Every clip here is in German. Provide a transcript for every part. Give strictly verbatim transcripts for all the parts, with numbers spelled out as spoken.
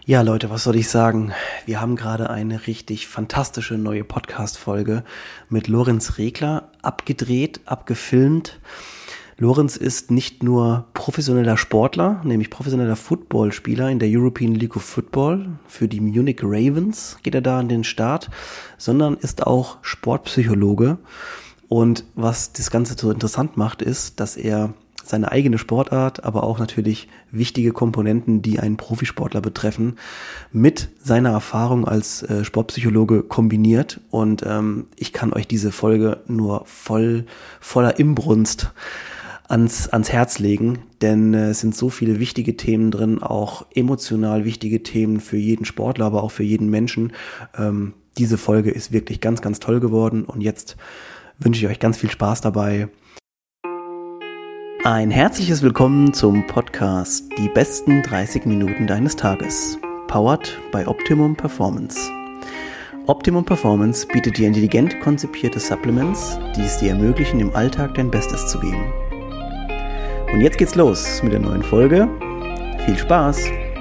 Ja, Leute, was soll ich sagen? Wir haben gerade eine richtig fantastische neue Podcast-Folge mit Lorenz Regler abgedreht, abgefilmt. Lorenz ist nicht nur professioneller Sportler, nämlich professioneller Footballspieler in der European League of Football. Für die Munich Ravens geht er da an den Start, sondern ist auch Sportpsychologe. Und was das Ganze so interessant macht, ist, dass er seine eigene Sportart, aber auch natürlich wichtige Komponenten, die einen Profisportler betreffen, mit seiner Erfahrung als äh, Sportpsychologe kombiniert. Und ähm, ich kann euch diese Folge nur voll voller Inbrunst ans ans Herz legen, denn äh, es sind so viele wichtige Themen drin, auch emotional wichtige Themen für jeden Sportler, aber auch für jeden Menschen. Ähm, diese Folge ist wirklich ganz, ganz toll geworden und jetzt wünsche ich euch ganz viel Spaß dabei. Ein herzliches Willkommen zum Podcast Die besten dreißig Minuten deines Tages, powered by Optimum Performance. Optimum Performance bietet dir intelligent konzipierte Supplements, die es dir ermöglichen, im Alltag dein Bestes zu geben. Und jetzt geht's los mit der neuen Folge. Viel Spaß!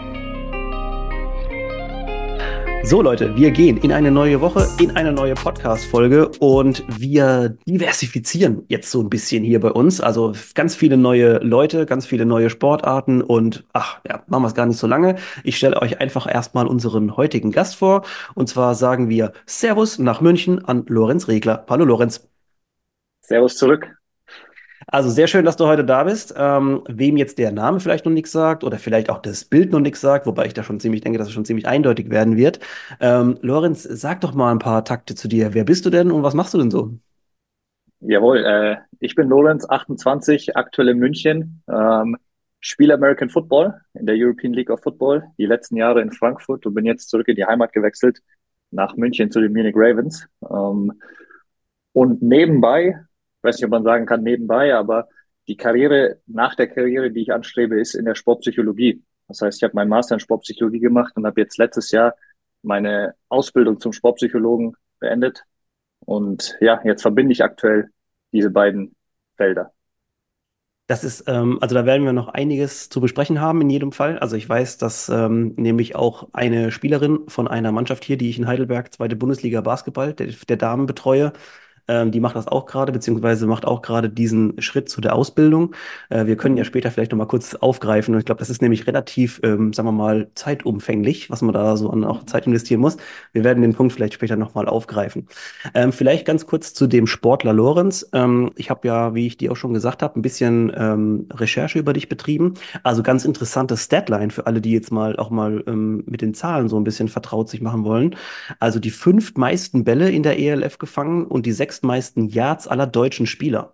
So Leute, wir gehen in eine neue Woche, in eine neue Podcast-Folge und wir diversifizieren jetzt so ein bisschen hier bei uns. Also ganz viele neue Leute, ganz viele neue Sportarten und ach ja, machen wir es gar nicht so lange. Ich stelle euch einfach erstmal unseren heutigen Gast vor und zwar sagen wir Servus nach München an Lorenz Regler. Hallo Lorenz. Servus zurück. Also sehr schön, dass du heute da bist. Ähm, wem jetzt der Name vielleicht noch nichts sagt oder vielleicht auch das Bild noch nichts sagt, wobei ich da schon ziemlich denke, dass es schon ziemlich eindeutig werden wird. Ähm, Lorenz, sag doch mal ein paar Takte zu dir. Wer bist du denn und was machst du denn so? Jawohl, äh, ich bin Lorenz, achtundzwanzig, aktuell in München, ähm, spiele American Football in der European League of Football, die letzten Jahre in Frankfurt und bin jetzt zurück in die Heimat gewechselt, nach München zu den Munich Ravens. Ähm, und nebenbei, ich weiß nicht, ob man sagen kann nebenbei, aber die Karriere, nach der Karriere, die ich anstrebe, ist in der Sportpsychologie. Das heißt, ich habe meinen Master in Sportpsychologie gemacht und habe jetzt letztes Jahr meine Ausbildung zum Sportpsychologen beendet. Und ja, jetzt verbinde ich aktuell diese beiden Felder. Das ist, ähm, also da werden wir noch einiges zu besprechen haben in jedem Fall. Also ich weiß, dass ähm, nämlich auch eine Spielerin von einer Mannschaft hier, die ich in Heidelberg, zweite Bundesliga Basketball, der, der Damen betreue, ähm, die macht das auch gerade, beziehungsweise macht auch gerade diesen Schritt zu der Ausbildung. Äh, wir können ja Mhm. später vielleicht noch mal kurz aufgreifen. Und ich glaube, das ist nämlich relativ, ähm, sagen wir mal, zeitumfänglich, was man da so an auch Mhm. Zeit investieren muss. Wir werden den Punkt vielleicht später noch mal aufgreifen. Ähm, vielleicht ganz kurz zu dem Sportler Lorenz. Ähm, ich habe ja, wie ich dir auch schon gesagt habe, ein bisschen ähm, Recherche über dich betrieben. Also ganz interessante Statline für alle, die jetzt mal auch mal ähm, mit den Zahlen so ein bisschen vertraut sich machen wollen. Also die fünf meisten Bälle in der E L F gefangen und die sechs meisten Yards aller deutschen Spieler.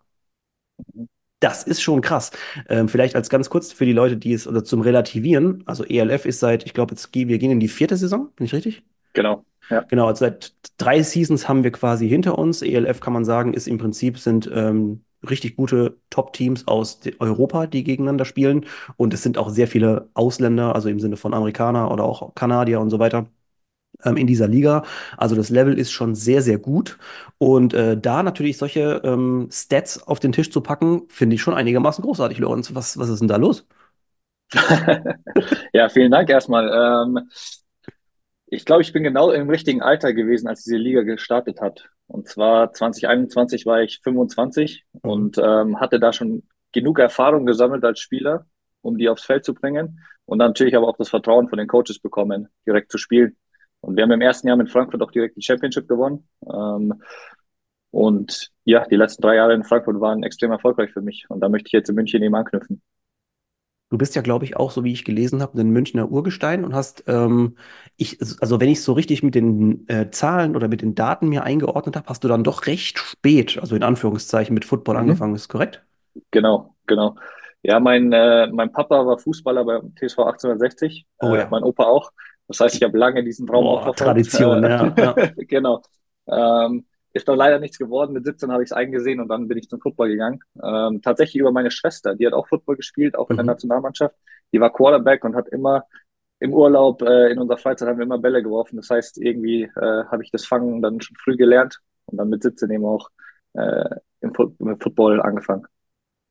Das ist schon krass. Ähm, vielleicht als ganz kurz für die Leute, die es oder zum Relativieren. Also E L F ist seit, ich glaube, jetzt gehen wir gehen in die vierte Saison. Bin ich richtig? Genau, ja. Genau, also seit drei Seasons haben wir quasi hinter uns. E L F kann man sagen, ist im Prinzip sind ähm, richtig gute Top-Teams aus de- Europa, die gegeneinander spielen. Und es sind auch sehr viele Ausländer, also im Sinne von Amerikaner oder auch Kanadier und so weiter, ähm, in dieser Liga. Also das Level ist schon sehr, sehr gut. Und äh, da natürlich solche ähm, Stats auf den Tisch zu packen, finde ich schon einigermaßen großartig, Lorenz. Was, was ist denn da los? Ja, vielen Dank erstmal. Ähm, ich glaube, ich bin genau im richtigen Alter gewesen, als diese Liga gestartet hat. Und zwar zwanzig einundzwanzig war ich fünfundzwanzig Mhm. und ähm, hatte da schon genug Erfahrung gesammelt als Spieler, um die aufs Feld zu bringen. Und dann natürlich aber auch das Vertrauen von den Coaches bekommen, direkt zu spielen. Und wir haben im ersten Jahr mit Frankfurt auch direkt die Championship gewonnen. Ähm, Und ja, die letzten drei Jahre in Frankfurt waren extrem erfolgreich für mich. Und da möchte ich jetzt in München eben anknüpfen. Du bist ja, glaube ich, auch, so wie ich gelesen habe, ein Münchner Urgestein und hast, ähm, ich, also wenn ich es so richtig mit den äh, Zahlen oder mit den Daten mir eingeordnet habe, hast du dann doch recht spät, also in Anführungszeichen, mit Football Mhm. angefangen, ist korrekt? Genau, genau. Ja, mein, äh, mein Papa war Fußballer beim T S V achtzehnhundertsechzig, Oh äh, ja. mein Opa auch. Das heißt, ich habe lange diesen Traum auch Boah, verfolgt. Tradition, Äh, ja, ja. genau. Ähm, ist dann leider nichts geworden. Mit siebzehn habe ich es eingesehen und dann bin ich zum Football gegangen. Ähm, tatsächlich über meine Schwester, die hat auch Football gespielt, auch in der Mhm. Nationalmannschaft. Die war Quarterback und hat immer im Urlaub, äh, in unserer Freizeit haben wir immer Bälle geworfen. Das heißt, irgendwie äh, habe ich das Fangen dann schon früh gelernt und dann mit siebzehn eben auch äh, im, Fu im Football angefangen.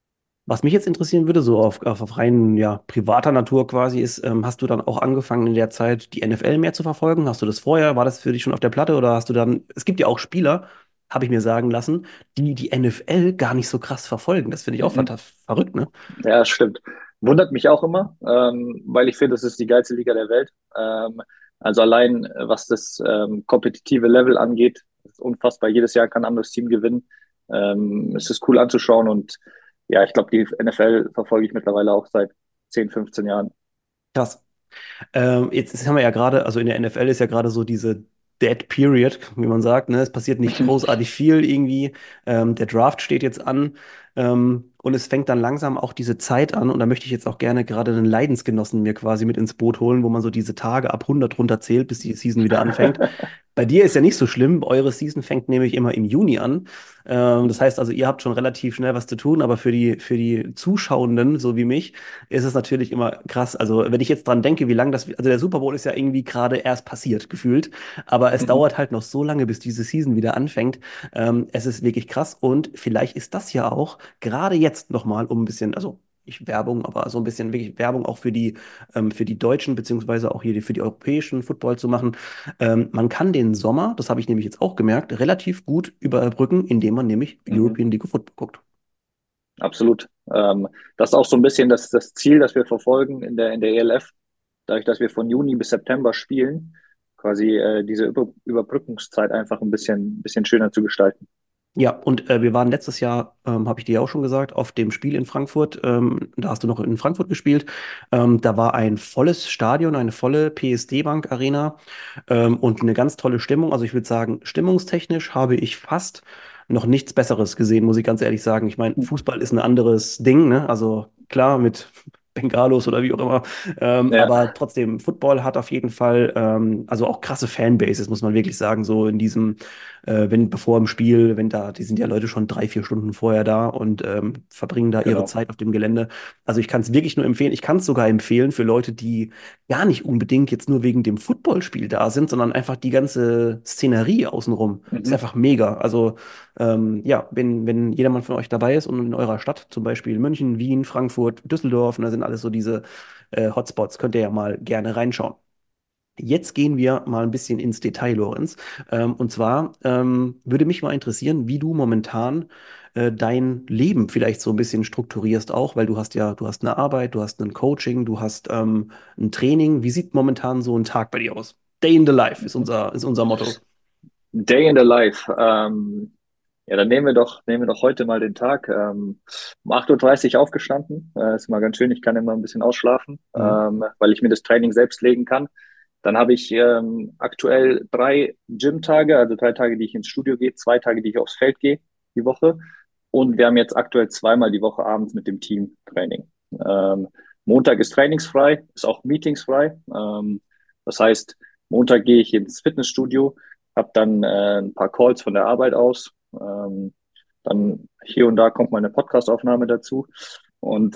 Was mich jetzt interessieren würde, so auf, auf, auf rein ja, privater Natur quasi, ist, ähm, hast du dann auch angefangen in der Zeit die N F L mehr zu verfolgen? Hast du das vorher? War das für dich schon auf der Platte oder hast du dann, es gibt ja auch Spieler, habe ich mir sagen lassen, die die N F L gar nicht so krass verfolgen. Das finde ich auch Mhm. fantastisch verrückt, ne? Ja, stimmt. Wundert mich auch immer, ähm, weil ich finde, das ist die geilste Liga der Welt. Ähm, also allein, äh, was das ähm, kompetitive Level angeht, ist unfassbar. Jedes Jahr kann ein anderes Team gewinnen. Ähm, es ist cool anzuschauen und ja, ich glaube, die N F L verfolge ich mittlerweile auch seit zehn, fünfzehn Jahren. Krass. Ähm, jetzt ist- haben wir ja gerade, also in der N F L ist ja gerade so diese Dead Period, wie man sagt, ne? Es passiert nicht großartig viel irgendwie. Ähm, der Draft steht jetzt an, ähm, und es fängt dann langsam auch diese Zeit an. Und da möchte ich jetzt auch gerne gerade einen Leidensgenossen mir quasi mit ins Boot holen, wo man so diese Tage ab hundert runterzählt, bis die Season wieder anfängt. Bei dir ist ja nicht so schlimm. Eure Season fängt nämlich immer im Juni an. Ähm, das heißt also, ihr habt schon relativ schnell was zu tun, aber für die, für die Zuschauenden, so wie mich, ist es natürlich immer krass. Also, wenn ich jetzt dran denke, wie lange das, also der Super Bowl ist ja irgendwie gerade erst passiert, gefühlt. Aber es Mhm. dauert halt noch so lange, bis diese Season wieder anfängt. Ähm, es ist wirklich krass und vielleicht ist das ja auch gerade jetzt nochmal, um ein bisschen, also nicht Werbung, aber so ein bisschen wirklich Werbung auch für die, ähm, für die Deutschen, beziehungsweise auch hier die, für die europäischen Football zu machen. Ähm, man kann den Sommer, das habe ich nämlich jetzt auch gemerkt, relativ gut überbrücken, indem man nämlich Mhm. European League of Football guckt. Absolut. Ähm, das ist auch so ein bisschen das, das Ziel, das wir verfolgen in der, in der E L F, dadurch, dass wir von Juni bis September spielen, quasi äh, diese Über Überbrückungszeit einfach ein bisschen, bisschen schöner zu gestalten. Ja, und äh, wir waren letztes Jahr, ähm, habe ich dir ja auch schon gesagt, auf dem Spiel in Frankfurt. Ähm, da hast du noch in Frankfurt gespielt. Ähm, da war ein volles Stadion, eine volle P S D-Bank Arena, ähm, und eine ganz tolle Stimmung. Also ich würde sagen, stimmungstechnisch habe ich fast noch nichts Besseres gesehen, muss ich ganz ehrlich sagen. Ich meine, Fußball ist ein anderes Ding, ne? Also klar, mit Bengalos oder wie auch immer. Ähm, Ja, aber trotzdem, Football hat auf jeden Fall, ähm, also auch krasse Fanbases, muss man wirklich sagen, so in diesem äh, wenn bevor im Spiel, wenn da, die sind ja Leute schon drei, vier Stunden vorher da und ähm, verbringen da ihre genau. Zeit auf dem Gelände. Also ich kann es wirklich nur empfehlen. Ich kann es sogar empfehlen für Leute, die gar nicht unbedingt jetzt nur wegen dem Footballspiel da sind, sondern einfach die ganze Szenerie außenrum. Ist Mhm. einfach mega. Also ähm, ja, wenn, wenn jedermann von euch dabei ist und in eurer Stadt, zum Beispiel München, Wien, Frankfurt, Düsseldorf, und da sind alles so diese äh, Hotspots, könnt ihr ja mal gerne reinschauen. Jetzt gehen wir mal ein bisschen ins Detail, Lorenz. Ähm, und zwar ähm, würde mich mal interessieren, wie du momentan äh, dein Leben vielleicht so ein bisschen strukturierst auch, weil du hast ja, du hast eine Arbeit, du hast ein Coaching, du hast ähm, ein Training. Wie sieht momentan so ein Tag bei dir aus? Day in the life ist unser, ist unser Motto. Day in the Life. Ähm, ja, dann nehmen wir doch, nehmen wir doch heute mal den Tag. Ähm, um acht Uhr dreißig aufgestanden. Äh, ist mal ganz schön. Ich kann immer ein bisschen ausschlafen, Mhm. ähm, weil ich mir das Training selbst legen kann. Dann habe ich ähm, aktuell drei Gym-Tage, also drei Tage, die ich ins Studio gehe, zwei Tage, die ich aufs Feld gehe, die Woche. Und wir haben jetzt aktuell zweimal die Woche abends mit dem Team Training. Ähm, Montag ist trainingsfrei, ist auch meetingsfrei. Ähm, das heißt, Montag gehe ich ins Fitnessstudio, habe dann äh, ein paar Calls von der Arbeit aus. Ähm, dann hier und da kommt meine Podcastaufnahme dazu. Und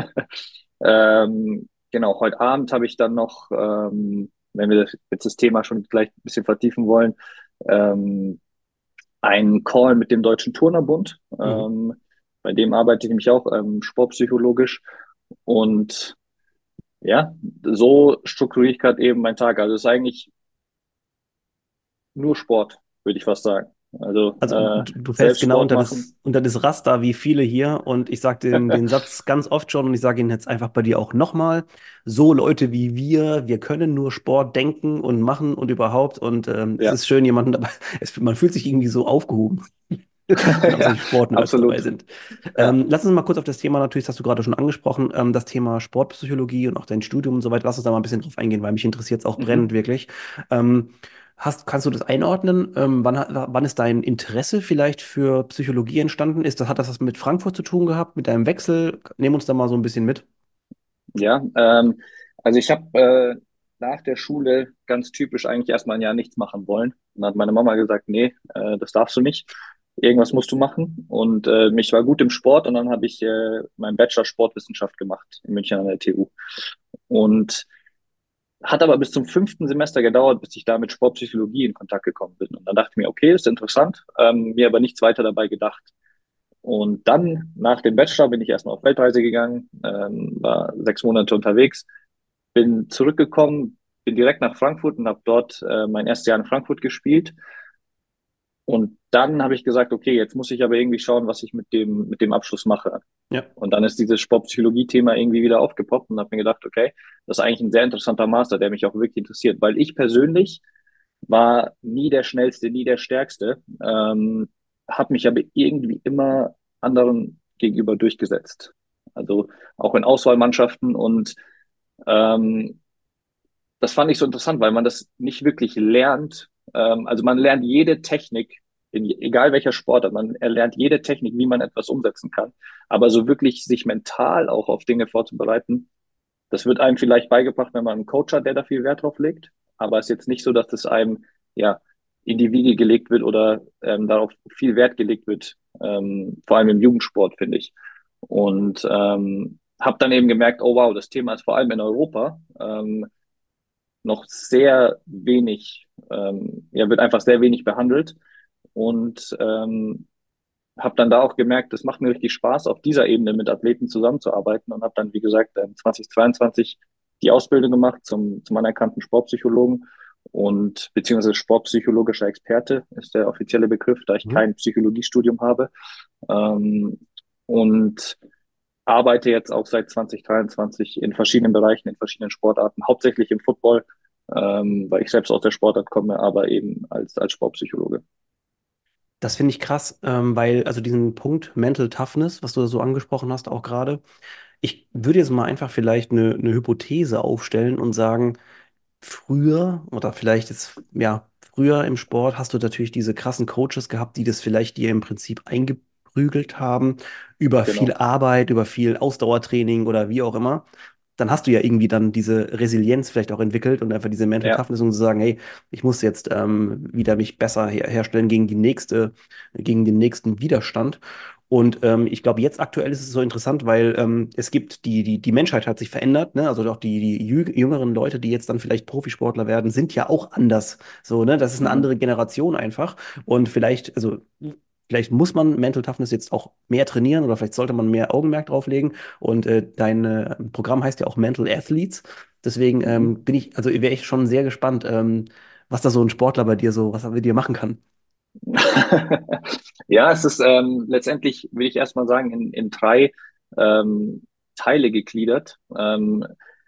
ähm, genau, heute Abend habe ich dann noch, ähm, wenn wir das, jetzt das Thema schon gleich ein bisschen vertiefen wollen, ähm, einen Call mit dem Deutschen Turnerbund. Mhm. Ähm, bei dem arbeite ich nämlich auch ähm, sportpsychologisch. Und ja, so strukturiere ich gerade eben meinen Tag. Also es ist eigentlich nur Sport, würde ich fast sagen. Also Also äh, du, du fällst selbst genau Sport unter das, machen. unter das Raster wie viele hier und ich sage den, den Satz ganz oft schon und ich sage ihn jetzt einfach bei dir auch nochmal. So Leute wie wir, wir können nur Sport denken und machen und überhaupt und ähm, es Ja, ist schön, jemanden dabei, es, man fühlt sich irgendwie so aufgehoben, wenn auch ja, solche Sportnerds dabei absolut. sind. Ja. Ähm, lass uns mal kurz auf das Thema, natürlich, das hast du gerade schon angesprochen, ähm, das Thema Sportpsychologie und auch dein Studium und so weiter. Lass uns da mal ein bisschen drauf eingehen, weil mich interessiert es auch brennend Mhm. wirklich. Ähm, hast, kannst du das einordnen? Ähm, wann, hat- wann ist dein Interesse vielleicht für Psychologie entstanden? Ist das, hat das was mit Frankfurt zu tun gehabt, mit deinem Wechsel? Nehm uns da mal so ein bisschen mit. Ja, ähm, also ich habe äh, nach der Schule ganz typisch eigentlich erstmal ein Jahr nichts machen wollen. Und dann hat meine Mama gesagt, nee, äh, das darfst du nicht. Irgendwas musst du machen. Und äh, mich war gut im Sport und dann habe ich äh, meinen Bachelor Sportwissenschaft gemacht in München an der T U. Und hat aber bis zum fünften Semester gedauert, bis ich da mit Sportpsychologie in Kontakt gekommen bin. Und dann dachte ich mir, okay, ist interessant, ähm, mir aber nichts weiter dabei gedacht. Und dann nach dem Bachelor bin ich erstmal auf Weltreise gegangen, ähm, war sechs Monate unterwegs, bin zurückgekommen, bin direkt nach Frankfurt und habe dort äh, mein erstes Jahr in Frankfurt gespielt. Und dann habe ich gesagt, okay, jetzt muss ich aber irgendwie schauen, was ich mit dem, mit dem Abschluss mache. Ja. Und dann ist dieses Sportpsychologie-Thema irgendwie wieder aufgepoppt und habe mir gedacht, okay, das ist eigentlich ein sehr interessanter Master, der mich auch wirklich interessiert, weil ich persönlich war nie der Schnellste, nie der Stärkste, ähm, habe mich aber irgendwie immer anderen gegenüber durchgesetzt. Also auch in Auswahlmannschaften und ähm, das fand ich so interessant, weil man das nicht wirklich lernt. Ähm, also man lernt jede Technik, in, egal welcher Sportart, man erlernt jede Technik, wie man etwas umsetzen kann. Aber so wirklich sich mental auch auf Dinge vorzubereiten, das wird einem vielleicht beigebracht, wenn man einen Coach hat, der da viel Wert drauf legt. Aber es ist jetzt nicht so, dass das einem ja in die Wiege gelegt wird oder ähm, darauf viel Wert gelegt wird. Ähm, vor allem im Jugendsport, finde ich. Und ähm, habe dann eben gemerkt, oh wow, das Thema ist vor allem in Europa ähm, noch sehr wenig, ähm, ja, wird einfach sehr wenig behandelt. Und ähm, habe dann da auch gemerkt, das macht mir richtig Spaß, auf dieser Ebene mit Athleten zusammenzuarbeiten und habe dann, wie gesagt, zwanzig zweiundzwanzig die Ausbildung gemacht zum, zum anerkannten Sportpsychologen und beziehungsweise sportpsychologischer Experte ist der offizielle Begriff, da ich Mhm. kein Psychologiestudium habe. Ähm, und arbeite jetzt auch seit zwanzig dreiundzwanzig in verschiedenen Bereichen, in verschiedenen Sportarten, hauptsächlich im Football, ähm, weil ich selbst aus der Sportart komme, aber eben als, als Sportpsychologe. Das finde ich krass, ähm, weil, also diesen Punkt Mental Toughness, was du so angesprochen hast, auch gerade, ich würde jetzt mal einfach vielleicht eine, eine Hypothese aufstellen und sagen, früher oder vielleicht jetzt, ja, früher im Sport hast du natürlich diese krassen Coaches gehabt, die das vielleicht dir im Prinzip eingeprügelt haben, über viel Genau. Arbeit, über viel Ausdauertraining oder wie auch immer. Dann hast du ja irgendwie dann diese Resilienz vielleicht auch entwickelt und einfach diese Mental Ja. Toughness, um zu sagen, hey, ich muss jetzt ähm, wieder mich besser her herstellen gegen die nächste, gegen den nächsten Widerstand. Und ähm, ich glaube, jetzt aktuell ist es so interessant, weil ähm, es gibt, die, die, die Menschheit hat sich verändert, ne? Also auch die, die jü jüngeren Leute, die jetzt dann vielleicht Profisportler werden, sind ja auch anders. So, ne? Das ist eine andere Mhm. Generation einfach. Und vielleicht, also vielleicht muss man Mental Toughness jetzt auch mehr trainieren oder vielleicht sollte man mehr Augenmerk drauf legen. Und äh, dein äh, Programm heißt ja auch Mental Athletes. Deswegen Mhm. ähm, bin ich, also wäre ich schon sehr gespannt, ähm, was da so ein Sportler bei dir so, was er mit dir machen kann. Ja, es ist ähm, letztendlich, will ich erstmal sagen, in, in drei ähm, Teile gegliedert. Ähm,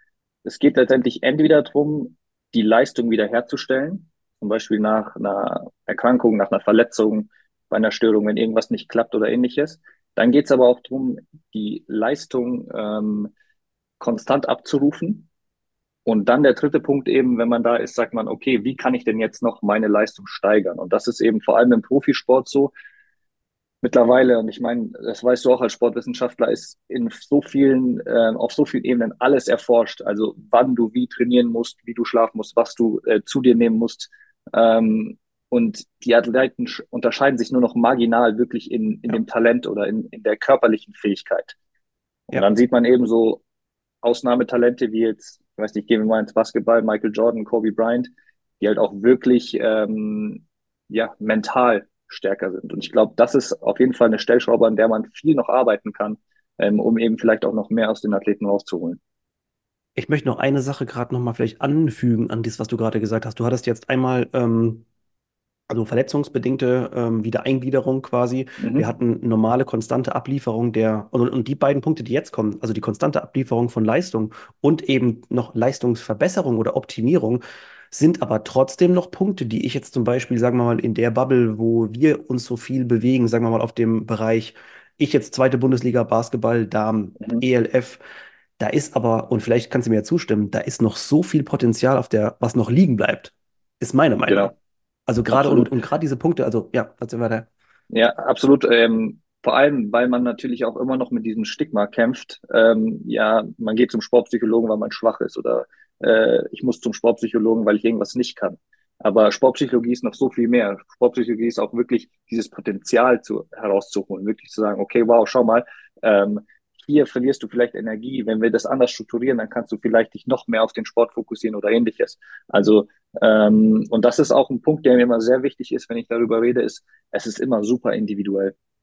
es geht letztendlich entweder darum, die Leistung wiederherzustellen, zum Beispiel nach einer Erkrankung, nach einer Verletzung, bei einer Störung, wenn irgendwas nicht klappt oder ähnliches. Dann geht es aber auch darum, die Leistung ähm, konstant abzurufen. Und dann der dritte Punkt eben, wenn man da ist, sagt man, okay, wie kann ich denn jetzt noch meine Leistung steigern? Und das ist eben vor allem im Profisport so mittlerweile. Und ich meine, das weißt du auch als Sportwissenschaftler, ist in so vielen, äh, auf so vielen Ebenen alles erforscht. Also wann du wie trainieren musst, wie du schlafen musst, was du äh, zu dir nehmen musst. Ähm, und die Athleten unterscheiden sich nur noch marginal wirklich in, in Ja, dem Talent oder in, in der körperlichen Fähigkeit. Und ja. dann sieht man eben so Ausnahmetalente wie jetzt, ich weiß nicht, gehen wir mal ins Basketball, Michael Jordan, Kobe Bryant, die halt auch wirklich ähm, ja, mental stärker sind. Und ich glaube, das ist auf jeden Fall eine Stellschraube, an der man viel noch arbeiten kann, ähm, um eben vielleicht auch noch mehr aus den Athleten rauszuholen. Ich möchte noch eine Sache gerade noch mal vielleicht anfügen an das, was du gerade gesagt hast. Du hattest jetzt einmal ähm, also verletzungsbedingte ähm, Wiedereingliederung quasi. Wir Mhm. hatten normale, konstante Ablieferung der, und, und die beiden Punkte, die jetzt kommen, also die konstante Ablieferung von Leistung und eben noch Leistungsverbesserung oder Optimierung, sind aber trotzdem noch Punkte, die ich jetzt zum Beispiel, sagen wir mal, in der Bubble, wo wir uns so viel bewegen, sagen wir mal auf dem Bereich, ich jetzt zweite Bundesliga Basketball, Damen, Mhm. E L F, da ist aber, und vielleicht kannst du mir ja zustimmen, da ist noch so viel Potenzial auf der, was noch liegen bleibt, ist meine Meinung. Genau, Also gerade und, absolut. und gerade diese Punkte, also ja, erzähl weiter. Ja, absolut. Ähm, vor allem, weil man natürlich auch immer noch mit diesem Stigma kämpft. Ähm, ja, man geht zum Sportpsychologen, weil man schwach ist oder äh, ich muss zum Sportpsychologen, weil ich irgendwas nicht kann. Aber Sportpsychologie ist noch so viel mehr. Sportpsychologie ist auch wirklich dieses Potenzial zu, herauszuholen, wirklich zu sagen, okay, wow, schau mal, ähm, hier verlierst du vielleicht Energie. Wenn wir das anders strukturieren, dann kannst du vielleicht dich noch mehr auf den Sport fokussieren oder ähnliches. Also, ähm, und das ist auch ein Punkt, der mir immer sehr wichtig ist, wenn ich darüber rede, ist, es ist immer super individuell.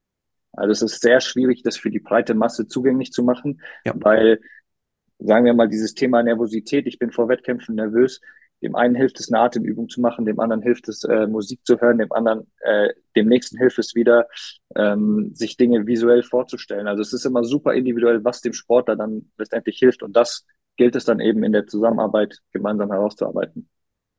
Also es ist sehr schwierig, das für die breite Masse zugänglich zu machen, Ja. weil, sagen wir mal, dieses Thema Nervosität, ich bin vor Wettkämpfen nervös, dem einen hilft es, eine Atemübung zu machen, dem anderen hilft es, äh, Musik zu hören, dem anderen, äh, dem nächsten hilft es wieder, ähm, sich Dinge visuell vorzustellen. Also es ist immer super individuell, was dem Sportler dann letztendlich hilft. Und das gilt es dann eben in der Zusammenarbeit gemeinsam herauszuarbeiten.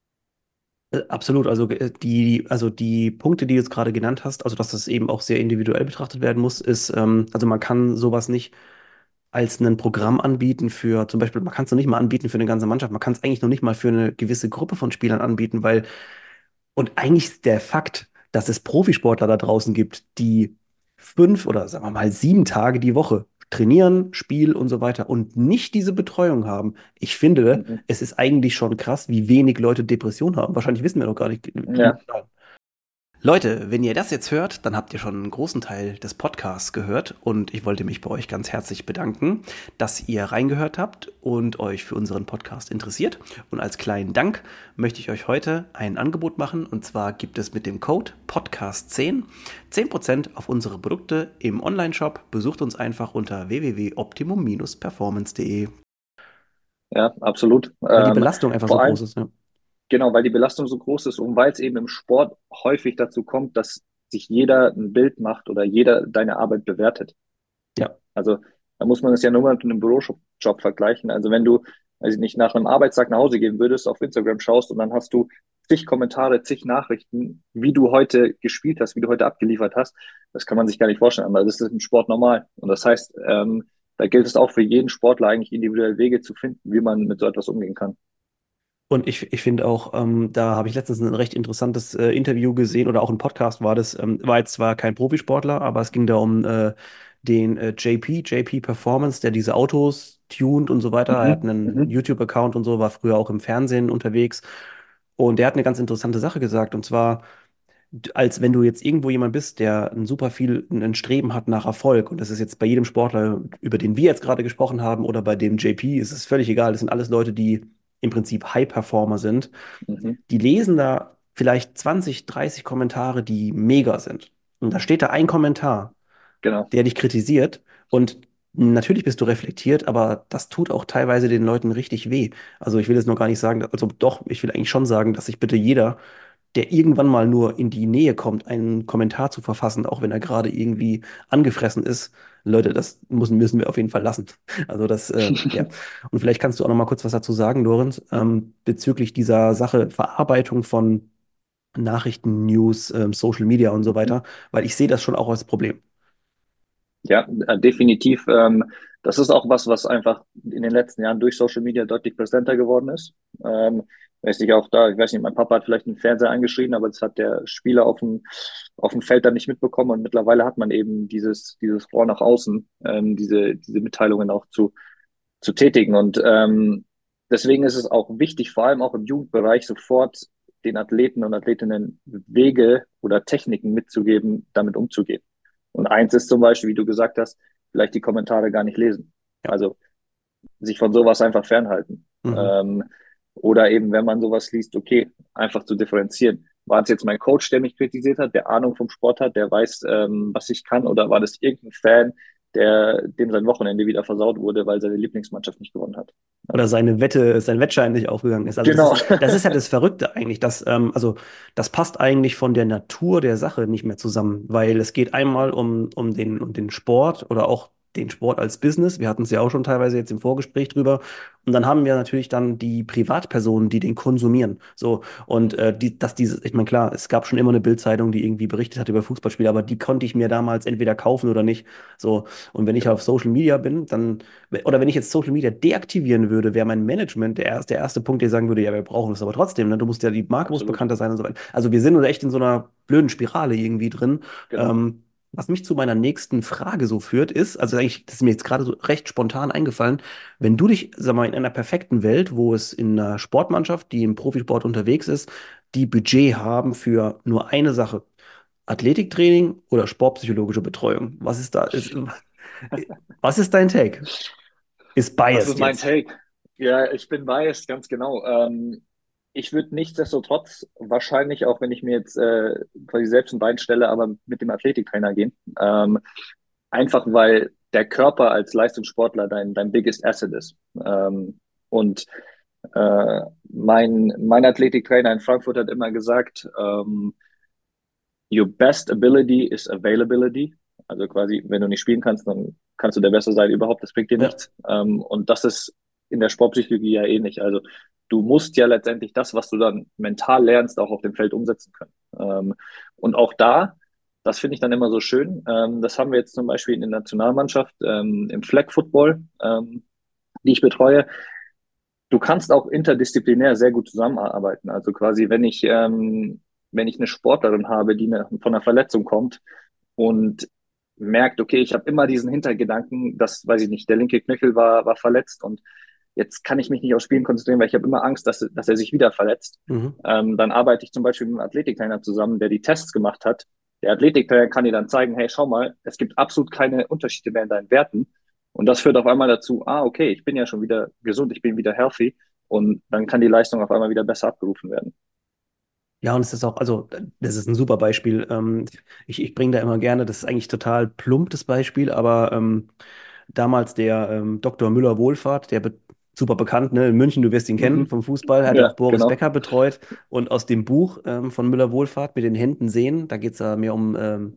Äh, Absolut, also äh, die, also die Punkte, die du jetzt gerade genannt hast, also dass das eben auch sehr individuell betrachtet werden muss, ist, ähm, also man kann sowas nicht als ein Programm anbieten für, zum Beispiel, man kann es noch nicht mal anbieten für eine ganze Mannschaft, man kann es eigentlich noch nicht mal für eine gewisse Gruppe von Spielern anbieten, weil, und eigentlich ist der Fakt, dass es Profisportler da draußen gibt, die fünf oder sagen wir mal sieben Tage die Woche trainieren, Spiel und so weiter und nicht diese Betreuung haben. Ich finde, Mhm. es ist eigentlich schon krass, wie wenig Leute Depression haben. Wahrscheinlich wissen wir noch gar nicht die Ja, Zahlen. Leute, wenn ihr das jetzt hört, dann habt ihr schon einen großen Teil des Podcasts gehört und ich wollte mich bei euch ganz herzlich bedanken, dass ihr reingehört habt und euch für unseren Podcast interessiert. Und als kleinen Dank möchte ich euch heute ein Angebot machen und zwar gibt es mit dem Code Podcast zehn zehn Prozent auf unsere Produkte im Onlineshop. Besucht uns einfach unter w w w punkt optimum Bindestrich performance punkt de, ja, absolut. weil die Ähm, Belastung einfach so vor groß allem, ist. Ja. genau, weil die Belastung so groß ist und weil es eben im Sport häufig dazu kommt, dass sich jeder ein Bild macht oder jeder deine Arbeit bewertet. Ja. Also da muss man es ja nur mal mit einem Bürojob Job vergleichen. Also wenn du, weiß ich nicht, nach einem Arbeitstag nach Hause gehen würdest, auf Instagram schaust und dann hast du zig Kommentare, zig Nachrichten, wie du heute gespielt hast, wie du heute abgeliefert hast, das kann man sich gar nicht vorstellen. Aber das ist im Sport normal. Und das heißt, ähm, da gilt es auch für jeden Sportler eigentlich individuell Wege zu finden, wie man mit so etwas umgehen kann. Und ich, ich finde auch, ähm, da habe ich letztens ein recht interessantes äh, Interview gesehen oder auch ein Podcast war das, ähm, war jetzt zwar kein Profisportler, aber es ging da um äh, den äh, J P, J P Performance, der diese Autos tuned und so weiter. Er hat Mhm, einen mhm, YouTube-Account und so, war früher auch im Fernsehen unterwegs. Und der hat eine ganz interessante Sache gesagt, und zwar, d- als wenn du jetzt irgendwo jemand bist, der ein super viel ein Streben hat nach Erfolg, und das ist jetzt bei jedem Sportler, über den wir jetzt gerade gesprochen haben, oder bei dem J P, ist es völlig egal. Das sind alles Leute, die im Prinzip High-Performer sind. mhm, Die lesen da vielleicht zwanzig, dreißig Kommentare, die mega sind. Und da steht da ein Kommentar, genau. der dich kritisiert. Und natürlich bist du reflektiert, aber das tut auch teilweise den Leuten richtig weh. Also ich will jetzt noch gar nicht sagen, also doch, ich will eigentlich schon sagen, dass sich bitte jeder, der irgendwann mal nur in die Nähe kommt, einen Kommentar zu verfassen, auch wenn er gerade irgendwie angefressen ist, Leute, das müssen, müssen wir auf jeden Fall lassen. Also das, äh, ja. Und vielleicht kannst du auch noch mal kurz was dazu sagen, Lorenz, ähm, bezüglich dieser Sache Verarbeitung von Nachrichten, News, ähm, Social Media und so Mhm. weiter, weil ich sehe das schon auch als Problem. Ja, äh, definitiv. Ähm, das ist auch was, was einfach in den letzten Jahren durch Social Media deutlich präsenter geworden ist. Ähm, weiß nicht, auch da, ich weiß nicht, mein Papa hat vielleicht einen Fernseher angeschrien, aber das hat der Spieler auf dem, auf dem Feld dann nicht mitbekommen und mittlerweile hat man eben dieses, dieses Rohr nach außen, ähm, diese, diese Mitteilungen auch zu, zu tätigen. Und ähm, deswegen ist es auch wichtig, vor allem auch im Jugendbereich, sofort den Athleten und Athletinnen Wege oder Techniken mitzugeben, damit umzugehen. Und eins ist zum Beispiel, wie du gesagt hast, vielleicht die Kommentare gar nicht lesen. Ja. Also sich von sowas einfach fernhalten. Mhm. Ähm, oder eben, wenn man sowas liest, okay, einfach zu differenzieren. War es jetzt mein Coach, der mich kritisiert hat, der Ahnung vom Sport hat, der weiß, ähm, was ich kann, oder war das irgendein Fan, der dem sein Wochenende wieder versaut wurde, weil seine Lieblingsmannschaft nicht gewonnen hat? Oder Also, seine Wette, sein Wettschein nicht aufgegangen ist. Also das genau. ist, das ist ja das Verrückte eigentlich, dass, ähm, also das passt eigentlich von der Natur der Sache nicht mehr zusammen, weil es geht einmal um, um den, um den Sport oder auch den Sport als Business. Wir hatten es ja auch schon teilweise jetzt im Vorgespräch drüber. Und dann haben wir natürlich dann die Privatpersonen, die den konsumieren. So, und äh, die, dass diese, ich meine, klar, es gab schon immer eine Bildzeitung, die irgendwie berichtet hat über Fußballspiele, aber die konnte ich mir damals entweder kaufen oder nicht. So, und wenn ich auf Genau, Social Media bin, dann oder wenn ich jetzt Social Media deaktivieren würde, wäre mein Management der, erst, der erste Punkt, der sagen würde, ja, wir brauchen das aber trotzdem, ne? Du musst ja, die Marke muss absolut. bekannter sein und so weiter. Also wir sind uns echt in so einer blöden Spirale irgendwie drin. Genau. Ähm, was mich zu meiner nächsten Frage so führt, ist, also eigentlich, das ist mir jetzt gerade so recht spontan eingefallen, wenn du dich, sag mal, in einer perfekten Welt, wo es in einer Sportmannschaft, die im Profisport unterwegs ist, die Budget haben für nur eine Sache, Athletiktraining oder sportpsychologische Betreuung. Was ist da, ist, was ist dein Take? Ist Was ist biased mein jetzt. Take? Ja, ich bin biased, ganz genau. Ähm, Ich würde nichtsdestotrotz wahrscheinlich, auch wenn ich mir jetzt äh, quasi selbst ein Bein stelle, aber mit dem Athletiktrainer gehen. Ähm, einfach weil der Körper als Leistungssportler dein, dein biggest asset ist. Ähm, und äh, mein, mein Athletiktrainer in Frankfurt hat immer gesagt, ähm, your best ability is availability. Also quasi, wenn du nicht spielen kannst, dann kannst du der Beste sein überhaupt, das bringt dir Ja. nichts. Ähm, und das ist in der Sportpsychologie ja ähnlich. Also du musst ja letztendlich das, was du dann mental lernst, auch auf dem Feld umsetzen können. Ähm, und auch da, das finde ich dann immer so schön. Ähm, das haben wir jetzt zum Beispiel in der Nationalmannschaft ähm, im Flag Football, ähm, die ich betreue. Du kannst auch interdisziplinär sehr gut zusammenarbeiten. Also quasi, wenn ich, ähm, wenn ich eine Sportlerin habe, die eine, von einer Verletzung kommt und merkt, okay, ich habe immer diesen Hintergedanken, dass, weiß ich nicht, der linke Knöchel war, war verletzt und jetzt kann ich mich nicht aufs Spielen konzentrieren, weil ich habe immer Angst, dass, dass er sich wieder verletzt. Mhm. Ähm, dann arbeite ich zum Beispiel mit einem Athletiktrainer zusammen, der die Tests gemacht hat. Der Athletiktrainer kann dir dann zeigen, hey, schau mal, es gibt absolut keine Unterschiede mehr in deinen Werten. Und das führt auf einmal dazu, ah, okay, ich bin ja schon wieder gesund, ich bin wieder healthy. Und dann kann die Leistung auf einmal wieder besser abgerufen werden. Ja, und es ist auch, also das ist ein super Beispiel. Ähm, ich ich bringe da immer gerne, das ist eigentlich total plump, das Beispiel, aber ähm, damals der ähm, Doktor Müller-Wohlfahrt, der be super bekannt, ne, in München, du wirst ihn kennen Mhm. vom Fußball, hat ja auch Ja, Boris genau. Becker betreut. Und aus dem Buch ähm, von Müller-Wohlfahrt mit den Händen sehen, da geht es ja mehr um ähm,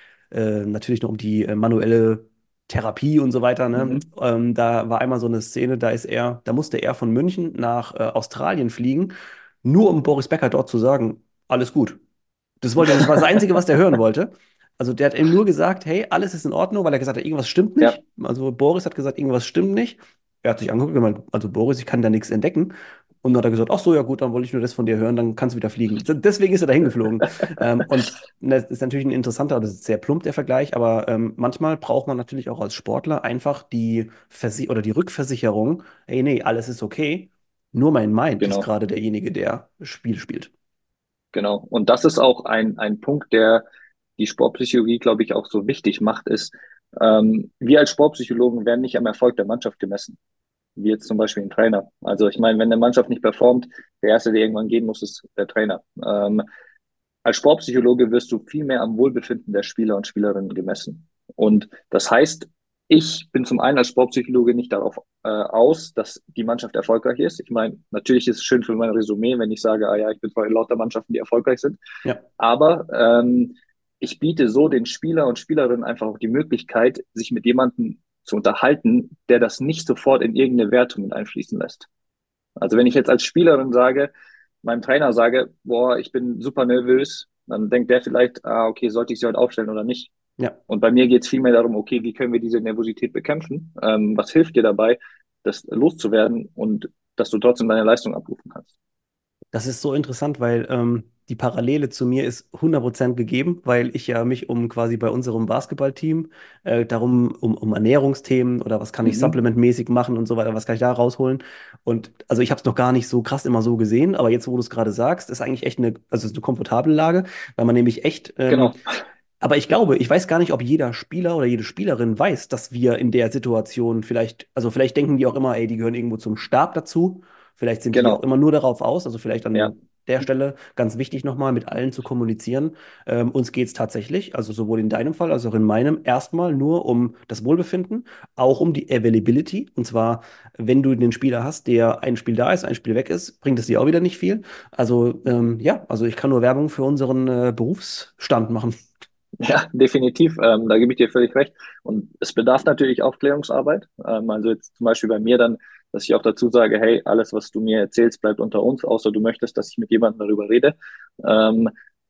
äh, natürlich noch um die äh, manuelle Therapie und so weiter. Ne? Mhm. Ähm, da war einmal so eine Szene, da ist er, da musste er von München nach äh, Australien fliegen, nur um Boris Becker dort zu sagen, alles gut. Das wollte, das war das Einzige, was der hören wollte. Also der hat ihm nur gesagt, hey, alles ist in Ordnung, weil er gesagt hat, irgendwas stimmt Ja, nicht. Also Boris hat gesagt, irgendwas stimmt nicht. Er hat sich angeguckt und gemeint, also Boris, ich kann da nichts entdecken. Und dann hat er gesagt, ach so, ja gut, dann wollte ich nur das von dir hören, dann kannst du wieder fliegen. Deswegen ist er dahin geflogen. Ähm, und das ist natürlich ein interessanter, das ist sehr plump der Vergleich, aber ähm, manchmal braucht man natürlich auch als Sportler einfach die Versi oder die Rückversicherung, hey, nee, alles ist okay. Nur mein Mind ist genau. gerade derjenige, der Spiel spielt. Genau. Und das ist auch ein, ein Punkt, der die Sportpsychologie, glaube ich, auch so wichtig macht, ist, ähm, wir als Sportpsychologen werden nicht am Erfolg der Mannschaft gemessen, wie jetzt zum Beispiel ein Trainer. Also ich meine, wenn eine Mannschaft nicht performt, der Erste, der irgendwann gehen muss, ist der Trainer. Ähm, als Sportpsychologe wirst du viel mehr am Wohlbefinden der Spieler und Spielerinnen gemessen. Und das heißt, ich bin zum einen als Sportpsychologe nicht darauf äh, aus, dass die Mannschaft erfolgreich ist. Ich meine, natürlich ist es schön für mein Resümee, wenn ich sage, ah ja, ich betreue lauter Mannschaften, die erfolgreich sind. Ja. Aber ähm, ich biete so den Spieler und Spielerinnen einfach auch die Möglichkeit, sich mit jemandem zu unterhalten, der das nicht sofort in irgendeine Wertung mit einfließen lässt. Also wenn ich jetzt als Spielerin sage, meinem Trainer sage, boah, ich bin super nervös, dann denkt der vielleicht, ah, okay, sollte ich sie heute aufstellen oder nicht? Ja. Und bei mir geht es vielmehr darum, okay, wie können wir diese Nervosität bekämpfen? Ähm, was hilft dir dabei, das loszuwerden und dass du trotzdem deine Leistung abrufen kannst? Das ist so interessant, weil ähm, die Parallele zu mir ist hundert Prozent gegeben, weil ich ja mich um quasi bei unserem Basketballteam äh, darum, um, um Ernährungsthemen oder was kann ich Mhm. supplementmäßig machen und so weiter, was kann ich da rausholen. Und also ich habe es noch gar nicht so krass immer so gesehen, aber jetzt, wo du es gerade sagst, ist eigentlich echt eine, also es ist eine komfortable Lage, weil man nämlich echt, ähm, Genau. aber ich glaube, ich weiß gar nicht, ob jeder Spieler oder jede Spielerin weiß, dass wir in der Situation vielleicht, also vielleicht denken die auch immer, ey, die gehören irgendwo zum Stab dazu. Vielleicht sind die auch Genau. immer nur darauf aus, also vielleicht Ja. an der Stelle ganz wichtig nochmal mit allen zu kommunizieren. Ähm, uns geht es tatsächlich, also sowohl in deinem Fall als auch in meinem, erstmal nur um das Wohlbefinden, auch um die Availability. Und zwar, wenn du den Spieler hast, der ein Spiel da ist, ein Spiel weg ist, bringt es dir auch wieder nicht viel. Also ähm, ja, also ich kann nur Werbung für unseren äh, Berufsstand machen. Ja, definitiv. Ähm, da gebe ich dir völlig recht. Und es bedarf natürlich Aufklärungsarbeit. Ähm, also jetzt zum Beispiel bei mir dann, dass ich auch dazu sage, hey, alles, was du mir erzählst, bleibt unter uns, außer du möchtest, dass ich mit jemandem darüber rede. Ähm,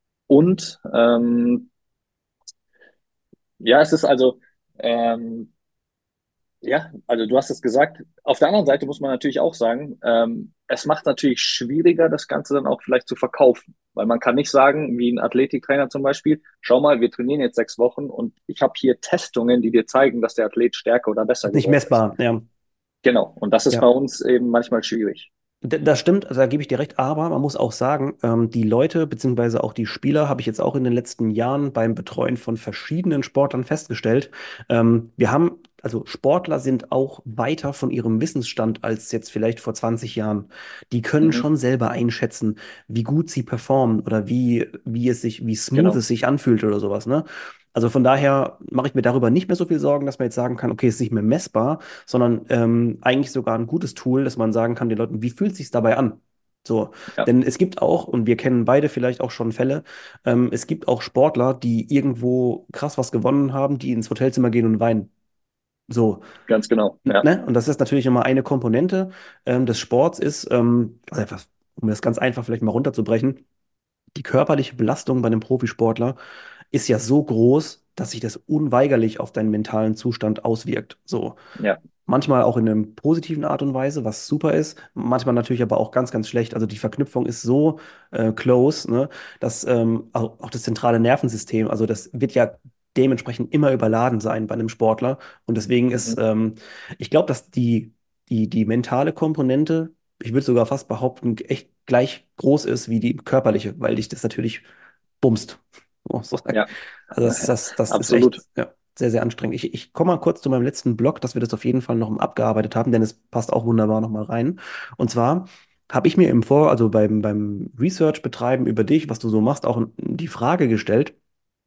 und ähm, ja, es ist also, ähm, ja, also du hast es gesagt. Auf der anderen Seite muss man natürlich auch sagen, ähm, es macht natürlich schwieriger, das Ganze dann auch vielleicht zu verkaufen. Weil man kann nicht sagen, wie ein Athletiktrainer zum Beispiel, schau mal, wir trainieren jetzt sechs Wochen und ich habe hier Testungen, die dir zeigen, dass der Athlet stärker oder besser Ist nicht geworden ist. messbar, ja. Genau. Und das ist bei Ja. uns eben manchmal schwierig. D- Das stimmt, also da gebe ich dir recht, aber man muss auch sagen, ähm, die Leute beziehungsweise auch die Spieler habe ich jetzt auch in den letzten Jahren beim Betreuen von verschiedenen Sportlern festgestellt. Ähm, wir haben also Sportler sind auch weiter von ihrem Wissensstand als jetzt vielleicht vor zwanzig Jahren. Die können Mhm. schon selber einschätzen, wie gut sie performen oder wie, wie es sich, wie smooth Genau. es sich anfühlt oder sowas, ne? Also von daher mache ich mir darüber nicht mehr so viel Sorgen, dass man jetzt sagen kann, okay, es ist nicht mehr messbar, sondern ähm, eigentlich sogar ein gutes Tool, dass man sagen kann den Leuten, wie fühlt es sich dabei an? So, Ja, denn es gibt auch, und wir kennen beide vielleicht auch schon Fälle, ähm, es gibt auch Sportler, die irgendwo krass was gewonnen haben, die ins Hotelzimmer gehen und weinen. So, ganz genau. Ja, ne? Und das ist natürlich immer eine Komponente ähm, des Sports, ist, ähm, also etwas, um das ganz einfach vielleicht mal runterzubrechen, die körperliche Belastung bei einem Profisportler ist ja so groß, dass sich das unweigerlich auf deinen mentalen Zustand auswirkt. So. ja. Manchmal auch in einer positiven Art und Weise, was super ist. Manchmal natürlich aber auch ganz, ganz schlecht. Also die Verknüpfung ist so äh, close, ne, dass ähm, auch, auch das zentrale Nervensystem, also das wird ja dementsprechend immer überladen sein bei einem Sportler. Und deswegen ist, Mhm. ähm, ich glaube, dass die, die, die mentale Komponente, ich würde sogar fast behaupten, echt gleich groß ist wie die körperliche, weil dich das natürlich bumst. muss man so sagen. Ja, Also das, das, das ist echt, absolut. ja, sehr, sehr anstrengend. Ich, ich komme mal kurz zu meinem letzten Blog, dass wir das auf jeden Fall noch abgearbeitet haben, denn es passt auch wunderbar nochmal rein. Und zwar habe ich mir im Vor, also beim, beim Research betreiben über dich, was du so machst, auch die Frage gestellt,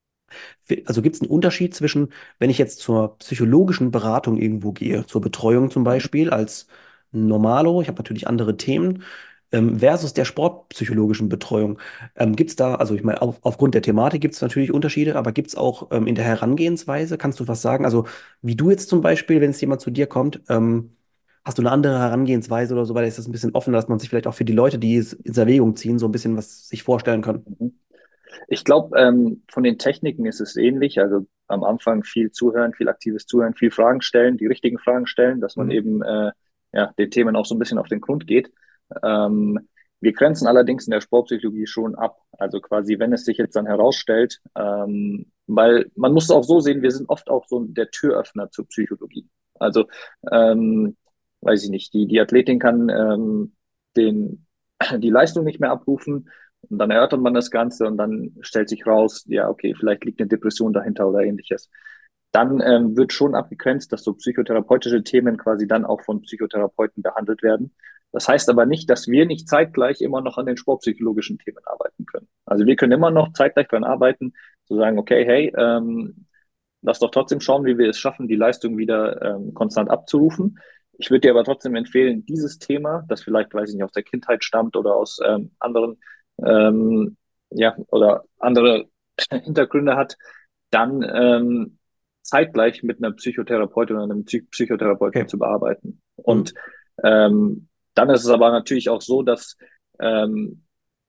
also gibt es einen Unterschied zwischen, wenn ich jetzt zur psychologischen Beratung irgendwo gehe, zur Betreuung zum Mhm. Beispiel als Normalo, ich habe natürlich andere Themen, ähm, versus der sportpsychologischen Betreuung. Ähm, gibt es da, also ich meine, auf, aufgrund der Thematik gibt es natürlich Unterschiede, aber gibt es auch ähm, in der Herangehensweise, kannst du was sagen? Also wie du jetzt zum Beispiel, wenn es jemand zu dir kommt, ähm, hast du eine andere Herangehensweise oder so, weil ist das ein bisschen offener, dass man sich vielleicht auch für die Leute, die es ins Erwägung ziehen, so ein bisschen was sich vorstellen kann. Mhm. Ich glaube, ähm, von den Techniken ist es ähnlich. Also am Anfang viel zuhören, viel aktives Zuhören, viel Fragen stellen, die richtigen Fragen stellen, dass man Mhm. eben äh, ja, den Themen auch so ein bisschen auf den Grund geht. Ähm, wir grenzen allerdings in der Sportpsychologie schon ab. Also quasi, wenn es sich jetzt dann herausstellt, ähm, weil man muss es auch so sehen, wir sind oft auch so der Türöffner zur Psychologie. Also, ähm, weiß ich nicht, die, die Athletin kann ähm, den, die Leistung nicht mehr abrufen und dann erörtert man das Ganze und dann stellt sich raus, ja, okay, vielleicht liegt eine Depression dahinter oder ähnliches. Dann ähm, wird schon abgegrenzt, dass so psychotherapeutische Themen quasi dann auch von Psychotherapeuten behandelt werden. Das heißt aber nicht, dass wir nicht zeitgleich immer noch an den sportpsychologischen Themen arbeiten können. Also wir können immer noch zeitgleich daran arbeiten, zu sagen, okay, hey, ähm, lass doch trotzdem schauen, wie wir es schaffen, die Leistung wieder ähm, konstant abzurufen. Ich würde dir aber trotzdem empfehlen, dieses Thema, das vielleicht, weiß ich nicht, aus der Kindheit stammt oder aus ähm, anderen, ähm, ja, oder andere Hintergründe hat, dann ähm, zeitgleich mit einer Psychotherapeutin oder einem Psych Psychotherapeuten Okay. zu bearbeiten. Und Mhm. ähm, dann ist es aber natürlich auch so, dass ähm,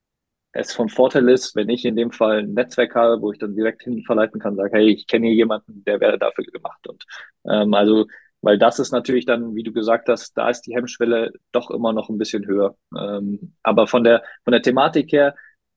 es von Vorteil ist, wenn ich in dem Fall ein Netzwerk habe, wo ich dann direkt hin verleiten kann, sage, hey, ich kenne hier jemanden, der wäre dafür gemacht. Und ähm, also, weil das ist natürlich dann, wie du gesagt hast, da ist die Hemmschwelle doch immer noch ein bisschen höher. Ähm, aber von der von der Thematik her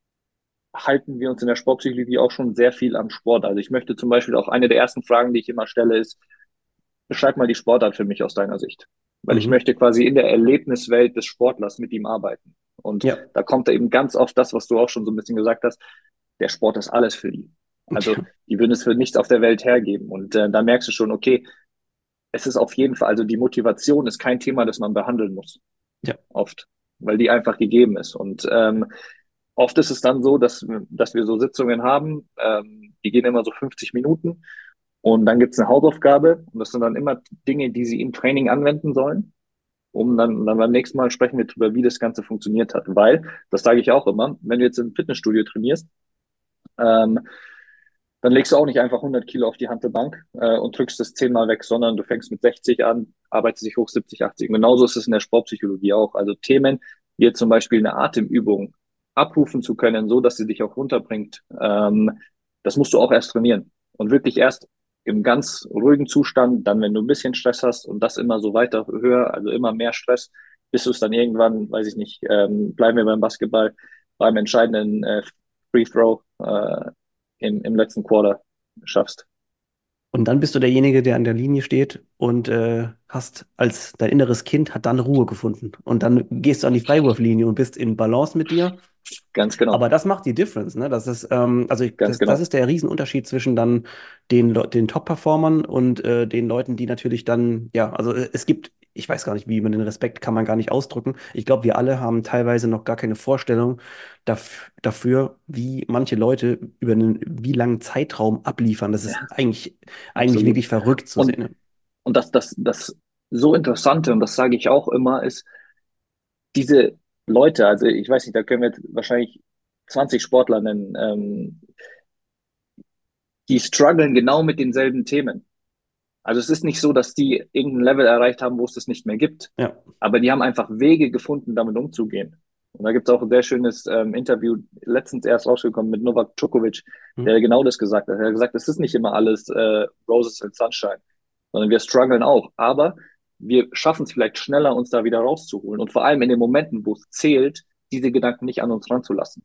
halten wir uns in der Sportpsychologie auch schon sehr viel am Sport. Also ich möchte zum Beispiel auch eine der ersten Fragen, die ich immer stelle, ist, beschreib mal die Sportart für mich aus deiner Sicht. Weil ich Mhm. möchte quasi in der Erlebniswelt des Sportlers mit ihm arbeiten. Und Ja. da kommt da eben ganz oft das, was du auch schon so ein bisschen gesagt hast, der Sport ist alles für die. Also die würden es für nichts auf der Welt hergeben. Und äh, da merkst du schon, okay, es ist auf jeden Fall, also die Motivation ist kein Thema, das man behandeln muss, Ja. oft, weil die einfach gegeben ist. Und ähm, oft ist es dann so, dass, dass wir so Sitzungen haben, ähm, die gehen immer so fünfzig Minuten und dann gibt es eine Hausaufgabe und das sind dann immer Dinge, die sie im Training anwenden sollen, um dann, dann beim nächsten Mal sprechen wir darüber, wie das Ganze funktioniert hat. Weil, das sage ich auch immer, wenn du jetzt im Fitnessstudio trainierst, ähm, dann legst du auch nicht einfach hundert Kilo auf die Hantelbank äh, und drückst das zehnmal weg, sondern du fängst mit sechzig an, arbeitest dich hoch siebzig, achtzig. Und genauso ist es in der Sportpsychologie auch. Also Themen, wie jetzt zum Beispiel eine Atemübung abrufen zu können, so dass sie dich auch runterbringt, ähm, das musst du auch erst trainieren. Und wirklich erst im ganz ruhigen Zustand, dann wenn du ein bisschen Stress hast und das immer so weiter höher, also immer mehr Stress, bis du es dann irgendwann, weiß ich nicht, ähm, bleiben wir beim Basketball, beim entscheidenden äh, Free Throw äh, im, im letzten Quarter schaffst. Und dann bist du derjenige, der an der Linie steht und äh, hast als dein inneres Kind hat dann Ruhe gefunden. Und dann gehst du an die Freiwurflinie und bist in Balance mit dir. Ganz Aber genau, das macht die Difference, ne? Das ist, ähm, also ich, ganz das, das genau. ist der Riesenunterschied zwischen dann den, Leu- den Top-Performern und äh, den Leuten, die natürlich dann, ja, also äh, es gibt, ich weiß gar nicht, wie man den Respekt kann man gar nicht ausdrücken. Ich glaube, wir alle haben teilweise noch gar keine Vorstellung daf dafür, wie manche Leute über einen wie langen Zeitraum abliefern. Das ist Ja, eigentlich, eigentlich absolut. wirklich verrückt zu sehen. Und, Ne? und das, das, das so Interessante, und das sage ich auch immer, ist, diese Leute, also ich weiß nicht, da können wir jetzt wahrscheinlich zwanzig Sportler nennen, ähm, die strugglen genau mit denselben Themen. Also es ist nicht so, dass die irgendein Level erreicht haben, wo es das nicht mehr gibt. Ja. Aber die haben einfach Wege gefunden, damit umzugehen. Und da gibt es auch ein sehr schönes ähm, Interview, letztens erst rausgekommen mit Novak Djokovic, Hm. der genau das gesagt hat. Er hat gesagt, es ist nicht immer alles äh, Roses and Sunshine, sondern wir strugglen auch. Aber wir schaffen es vielleicht schneller, uns da wieder rauszuholen. Und vor allem in den Momenten, wo es zählt, diese Gedanken nicht an uns ranzulassen.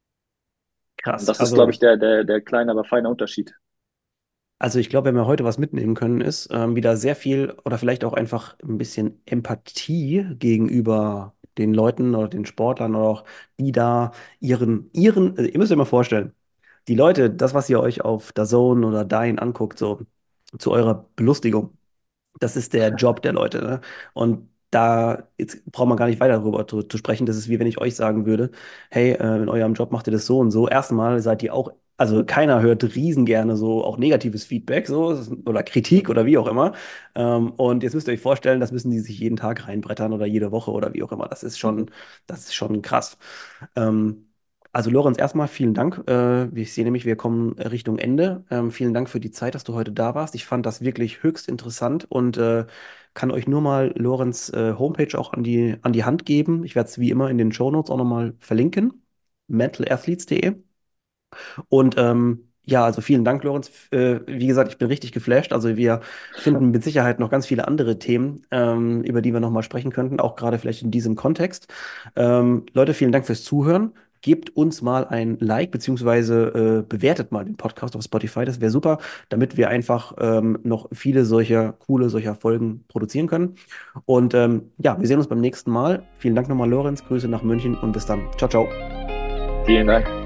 Und Krass. das ist, glaube Also ich, der, der, der kleine, aber feine Unterschied. Also ich glaube, wenn wir heute was mitnehmen können, ist ähm, wieder sehr viel oder vielleicht auch einfach ein bisschen Empathie gegenüber den Leuten oder den Sportlern oder auch die da ihren, ihren, also ihr müsst euch mal vorstellen, die Leute, das, was ihr euch auf DAZN oder Dine anguckt, so zu eurer Belustigung, das ist der Job der Leute, ne? Und da jetzt braucht man gar nicht weiter darüber zu, zu sprechen. Das ist wie wenn ich euch sagen würde, hey, äh, in eurem Job macht ihr das so und so. Erstmal seid ihr auch, also keiner hört riesen gerne so auch negatives Feedback so oder Kritik oder wie auch immer. Ähm, und jetzt müsst ihr euch vorstellen, das müssen die sich jeden Tag reinbrettern oder jede Woche oder wie auch immer. Das ist schon, Mhm. das ist schon krass. Ähm, also Lorenz, erstmal vielen Dank. Äh, ich sehe nämlich, wir kommen Richtung Ende. Ähm, vielen Dank für die Zeit, dass du heute da warst. Ich fand das wirklich höchst interessant und äh, kann euch nur mal Lorenz äh, Homepage auch an die, an die Hand geben. Ich werde es wie immer in den Shownotes auch nochmal verlinken. mentalathletes punkt de. Und ähm, ja, also vielen Dank, Lorenz. Äh, wie gesagt, ich bin richtig geflasht. Also wir finden mit Sicherheit noch ganz viele andere Themen, ähm, über die wir nochmal sprechen könnten, auch gerade vielleicht in diesem Kontext. Ähm, Leute, vielen Dank fürs Zuhören. Gebt uns mal ein Like, beziehungsweise äh, bewertet mal den Podcast auf Spotify. Das wäre super, damit wir einfach ähm, noch viele solcher coole, solcher Folgen produzieren können. Und ähm, ja, wir sehen uns beim nächsten Mal. Vielen Dank nochmal, Lorenz. Grüße nach München und bis dann. Ciao, ciao. Vielen Dank.